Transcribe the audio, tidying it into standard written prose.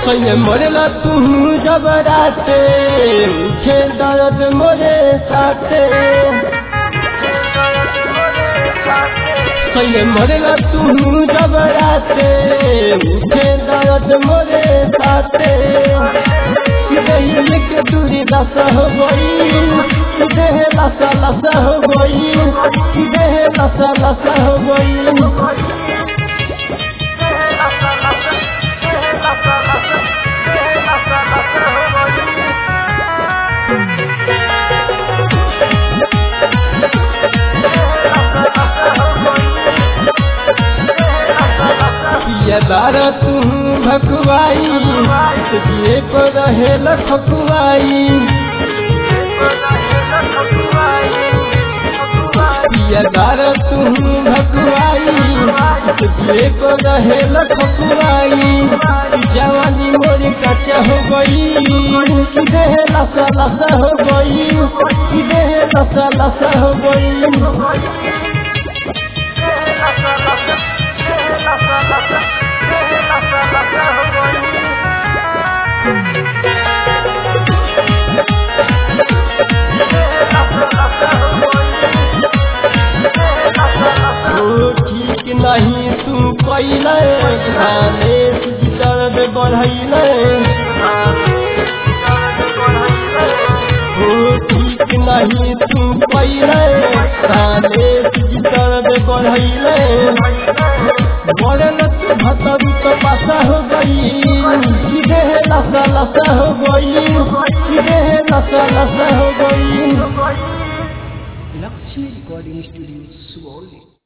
सैया मरेला तू जब राते उठे दर्द मोरे साथे सैया मरेला तू जब राते उठे दर्द मोरे साथे देह के दूरी दशा हो गई देह लसा लसा हो गई देह लसा लसा हो गई दारा तू भकुआई ये को रहे लखुआई दारा तू भकुआई ये को रहे लखुआई जवानी मोरी कच्चा हो गई देह लसा लसा हो गई देह लसा लसा हो गई ठीक नहीं तू पहले दर्द बढ़ैले ठीक नहीं तू पहले दर्द बढ़ैले मरल तू भतरू तो पासा हो गई देह लसा लसा हो गई देह लसा लसा हो गई। Lakshmi recording studio Sugauli.